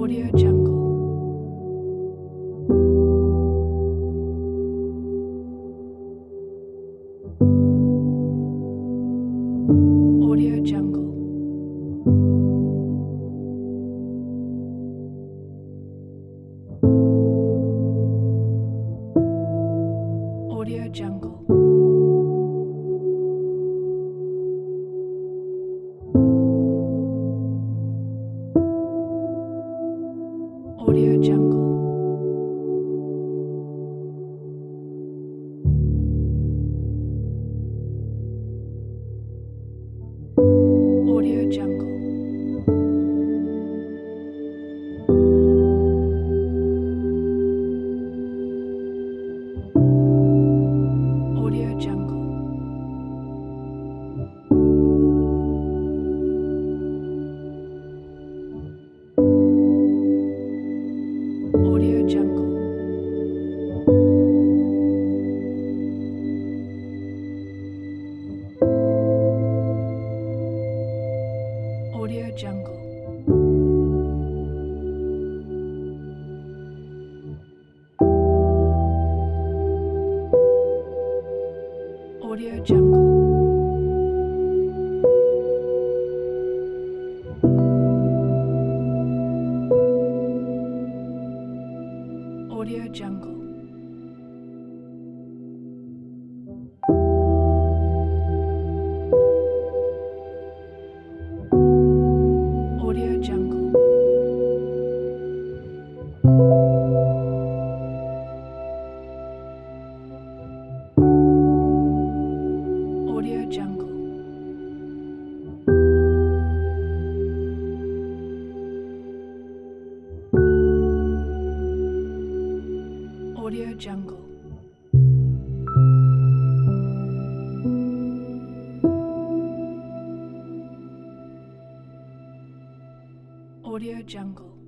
Audio Jungle. Audio Jungle. Audio Jungle. Audio Jungle. Audio Jungle. Audio Jungle. Audio Jungle. Audio Jungle. Audio Jungle. Audio Jungle. Audio Jungle. Audio Jungle. Audio Jungle. Audio Jungle.